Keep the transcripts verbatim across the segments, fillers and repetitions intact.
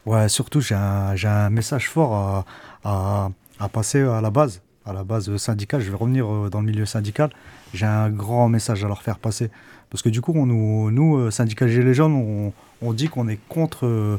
Ouais, surtout, j'ai un, j'ai un message fort à, à, à passer à la base, à la base syndicale. Je vais revenir euh, dans le milieu syndical. J'ai un grand message à leur faire passer. Parce que du coup, on nous, nous euh, syndicats Gilets jaunes, on, on dit qu'on est contre euh,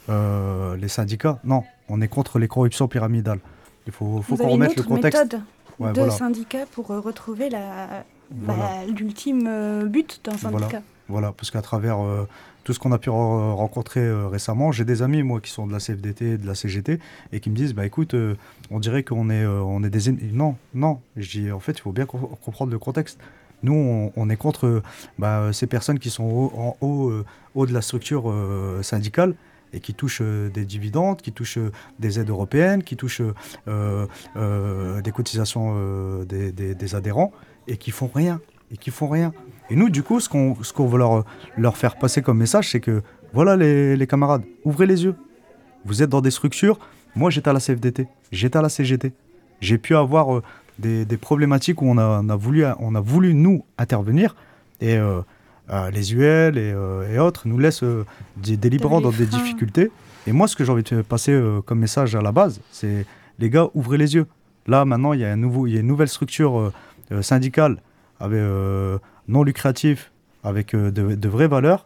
euh, les syndicats. Non, on est contre les corruptions pyramidales. Il faut, faut Vous qu'on avez une remette le autre contexte. méthode Ouais, de voilà, syndicat pour euh, retrouver la, bah, voilà. l'ultime euh, but d'un Voilà, syndicat. voilà, parce qu'à travers euh, tout ce qu'on a pu re- rencontrer euh, récemment, j'ai des amis, moi, qui sont de la C F D T, de la C G T, et qui me disent, bah écoute, euh, on dirait qu'on est, euh, on est des ennemis. Non, non, je dis, en fait, il faut bien co- comprendre le contexte. Nous, on, on est contre euh, bah, ces personnes qui sont au- en haut, euh, haut de la structure euh, syndicale et qui touchent euh, des dividendes, qui touchent euh, des aides européennes, qui touchent euh, euh, euh, des cotisations euh, des, des- des adhérents et qui font rien, et qui font rien. Et nous, du coup, ce qu'on ce qu'on veut leur, leur faire passer comme message, c'est que, voilà les, les camarades, ouvrez les yeux. Vous êtes dans des structures. Moi, j'étais à la C F D T, j'étais à la C G T. J'ai pu avoir euh, des, des problématiques où on a, on a voulu, on a voulu, nous, intervenir. Et euh, euh, les U L et, euh, et autres nous laissent euh, des, Il y avait délibérants les dans des freins. difficultés. Et moi, ce que j'ai envie de passer euh, comme message à la base, c'est, les gars, ouvrez les yeux. Là, maintenant, il y a, un nouveau, il y a une nouvelle structure euh, euh, syndicale avec, euh, non lucrative, avec euh, de, de vraies valeurs.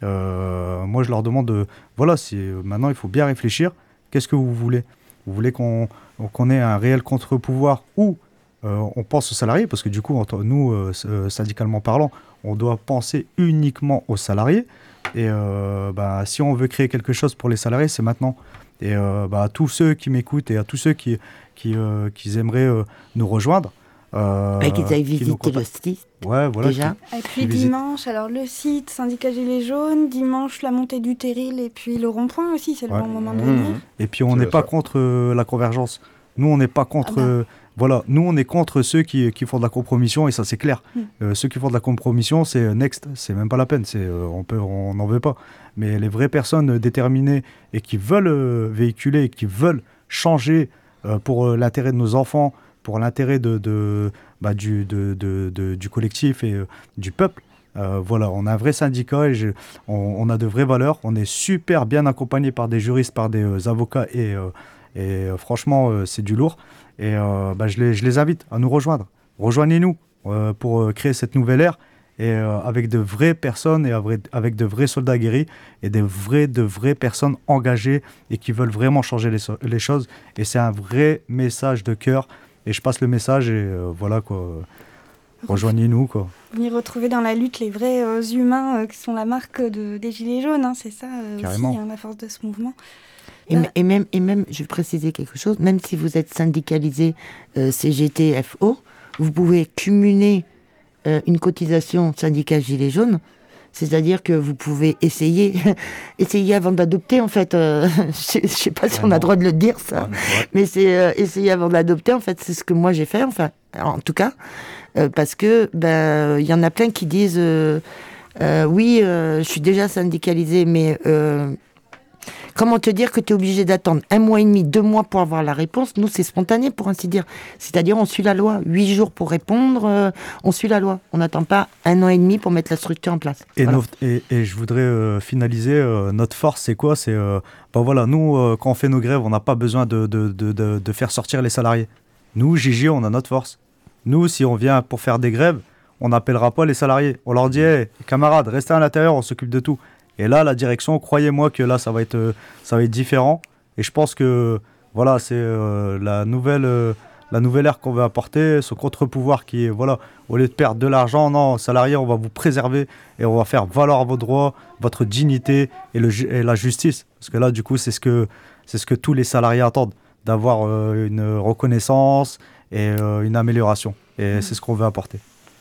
Euh, moi, je leur demande de, voilà, si, euh, maintenant il faut bien réfléchir. Qu'est-ce que vous voulez? Vous voulez qu'on qu'on ait un réel contre-pouvoir ou euh, on pense aux salariés? Parce que du coup, en tant- nous, euh, s- euh, syndicalement parlant, on doit penser uniquement aux salariés. Et euh, bah, si on veut créer quelque chose pour les salariés, c'est maintenant. Et euh, bah, à tous ceux qui m'écoutent et à tous ceux qui, qui, euh, qui aimeraient euh, nous rejoindre, Bah, qu'ils euh, aillent qui nous visiter le contactent. site, Ouais, voilà, qui, déjà. Et qui puis visitent. dimanche, alors le site Syndicat Gilets jaunes, dimanche la montée du Terril et puis le rond-point aussi, c'est le Ouais. bon moment de venir. Mmh. Et puis on C'est n'est pas ça. contre euh, la convergence. Nous, on n'est pas contre. Ah bah. euh, voilà, nous, on est contre ceux qui, qui font de la compromission, et ça, c'est clair. Mm. Euh, ceux qui font de la compromission, c'est euh, next, c'est même pas la peine. C'est, euh, on peut, on n'en veut pas. Mais les vraies personnes euh, déterminées et qui veulent euh, véhiculer, et qui veulent changer euh, pour euh, l'intérêt de nos enfants, pour l'intérêt de, de, bah, du, de, de- de- du collectif et euh, du peuple. Euh, voilà, on a un vrai syndicat et je- on, on a de vraies valeurs. On est super bien accompagné par des juristes, par des euh, avocats et, euh, et euh, franchement, euh, c'est du lourd. Et euh, bah, je, les, je les invite à nous rejoindre. Rejoignez-nous euh, pour euh, créer cette nouvelle ère et euh, avec de vraies personnes et avec, avec de vrais soldats guéris et des vrais, de vraies personnes engagées et qui veulent vraiment changer les, so- les choses. Et c'est un vrai message de cœur. Et je passe le message et euh, voilà quoi. Rejoignez-nous quoi. Venir retrouver dans la lutte les vrais euh, humains euh, qui sont la marque de, des Gilets jaunes, hein, c'est ça euh, Carrément. aussi, hein, la force de ce mouvement. Et, m- et même, et même, je vais préciser quelque chose, même si vous êtes syndicalisé euh, C G T F O, vous pouvez cumuler euh, une cotisation syndicat Gilets jaunes, c'est-à-dire que vous pouvez essayer, essayer avant d'adopter en fait, euh, je ne sais pas si on a Vraiment. le droit de le dire ça, Ouais, mais c'est vrai. mais c'est euh, essayer avant d'adopter en fait, c'est ce que moi j'ai fait, enfin, en tout cas, euh, parce que ben, il y en a plein qui disent euh, euh, oui, euh, je suis déjà syndicalisé, mais euh, comment te dire que tu es obligé d'attendre un mois et demi, deux mois pour avoir la réponse? Nous, c'est spontané, pour ainsi dire. C'est-à-dire, on suit la loi. Huit jours pour répondre, euh, on suit la loi. On n'attend pas un an et demi pour mettre la structure en place. Et, Voilà. notre- et, et je voudrais euh, finaliser, euh, notre force, c'est quoi? C'est, euh, ben voilà, nous, euh, quand on fait nos grèves, on n'a pas besoin de, de, de, de, de faire sortir les salariés. Nous, J J, on a notre force. Nous, si on vient pour faire des grèves, on n'appellera pas les salariés. On leur dit, hey, camarades, restez à l'intérieur, on s'occupe de tout. Et là, la direction, croyez-moi que là, ça va être, euh, ça va être différent. Et je pense que, voilà, c'est euh, la nouvelle... euh, la nouvelle ère qu'on veut apporter, ce contre-pouvoir qui est, voilà, au lieu de perdre de l'argent, non, salariés, on va vous préserver et on va faire valoir vos droits, votre dignité et, le, ju- et la justice. Parce que là, du coup, c'est ce que, c'est ce que tous les salariés attendent, d'avoir euh, une reconnaissance et euh, une amélioration. Et Mmh. c'est ce qu'on veut apporter.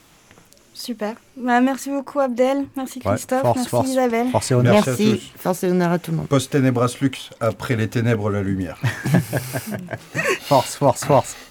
Super. Bah, merci beaucoup Abdel, merci Ouais, Christophe, force, merci force. Isabelle. Force et honneur. Merci à Merci. tous. Force et honneur à tout le monde. Post ténébras lux, après les ténèbres, la lumière. Force, force, force.